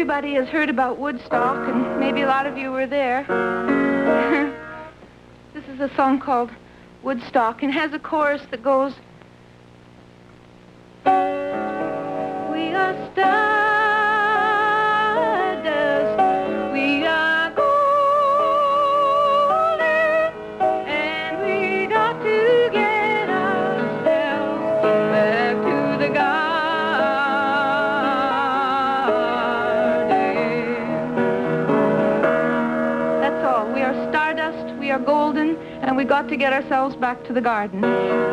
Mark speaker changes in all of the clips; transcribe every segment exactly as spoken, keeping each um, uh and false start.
Speaker 1: everybody has heard about Woodstock, and maybe a lot of you were there. This is a song called Woodstock, and has a chorus that goes, we are stardust, we are golden, and we got to get ourselves back to the garden. That's all. We are stardust, we are golden, and we got to get ourselves back to the garden.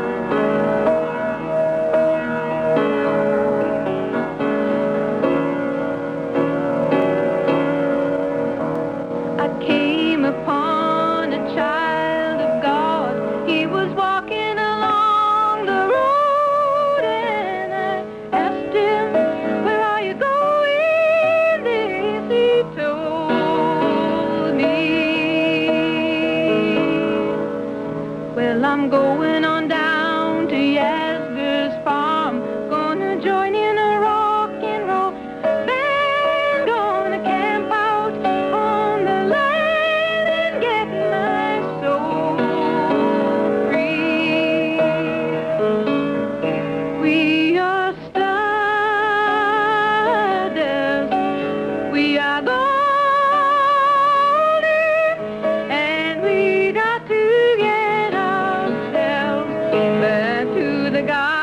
Speaker 1: I came upon a child of God. He was walking along the road, and I asked him, where are you going? This he told me. Well, I'm going on down to Yasgur's farm, gonna join in a rock and roll band, gonna camp out on the land and get my soul free. We are stardust, we are golden, and we got to get ourselves back to the garden.